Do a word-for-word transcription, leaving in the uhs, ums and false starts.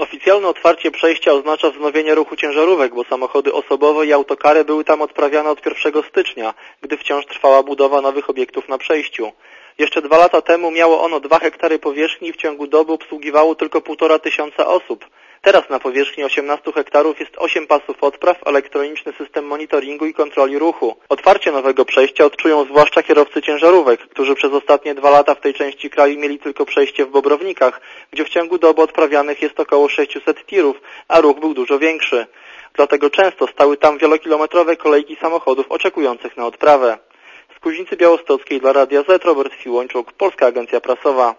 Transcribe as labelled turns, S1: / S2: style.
S1: Oficjalne otwarcie przejścia oznacza wznowienie ruchu ciężarówek, bo samochody osobowe i autokary były tam odprawiane od pierwszego stycznia, gdy wciąż trwała budowa nowych obiektów na przejściu. Jeszcze dwa lata temu miało ono dwa hektary powierzchni i w ciągu doby obsługiwało tylko półtora tysiąca osób. Teraz na powierzchni osiemnastu hektarów jest osiem pasów odpraw, elektroniczny system monitoringu i kontroli ruchu. Otwarcie nowego przejścia odczują zwłaszcza kierowcy ciężarówek, którzy przez ostatnie dwa lata w tej części kraju mieli tylko przejście w Bobrownikach, gdzie w ciągu doby odprawianych jest około sześciuset tirów, a ruch był dużo większy. Dlatego często stały tam wielokilometrowe kolejki samochodów oczekujących na odprawę. Z Kuźnicy Białostockiej dla Radia Z Robert Fiłończuk, Polska Agencja Prasowa.